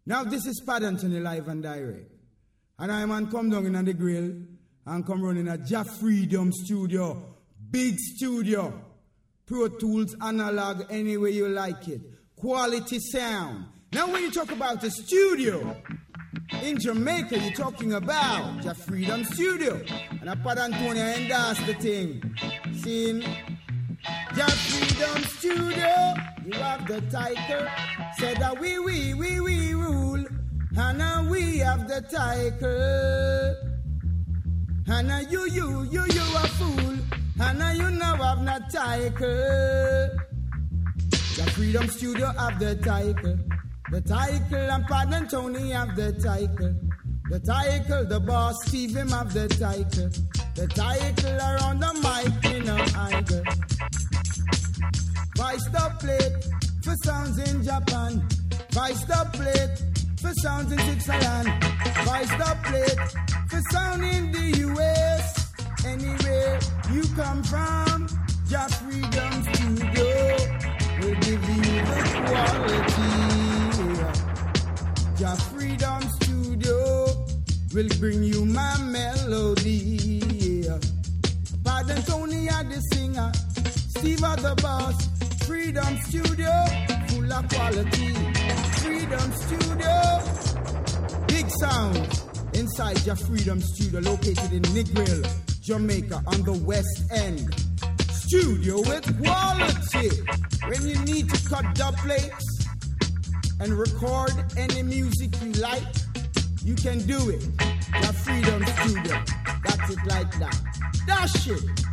Now this is Pad Anthony live and direct. And I man come down in the grill and come running a Jah Freedom studio. Big studio. Pro Tools, analog, any way you like it. Quality sound. Now when you talk about the studio, in Jamaica you're talking about Jah Freedom Studio. And a Pad Anthony endorse the thing. Seen Jah Freedom Studio, you have the title. Said that we rule. And now we have the title. And now you a fool. And now you now have no title. Jah Freedom Studio have the title. The title and Pad Anthony have the title. The title, the boss Steve him have the title. The title around the mic in a angle. Vice the plate for sounds in Japan. Vice the plate for sounds in Switzerland. Vice the plate for sound in the US. Anywhere you come from, Jah Freedom Studio will give you the quality. Jah Freedom Studio will bring you my melody. Pad Anthony are the singer, Steve are the boss. Freedom Studio, full of quality. Freedom Studio, big sound inside Jah Freedom Studio, located in Negril, Jamaica, on the West End. Studio with quality. When you need to cut dub plates and record any music you like, you can do it. Jah Freedom Studio, that's it like that. Dash it.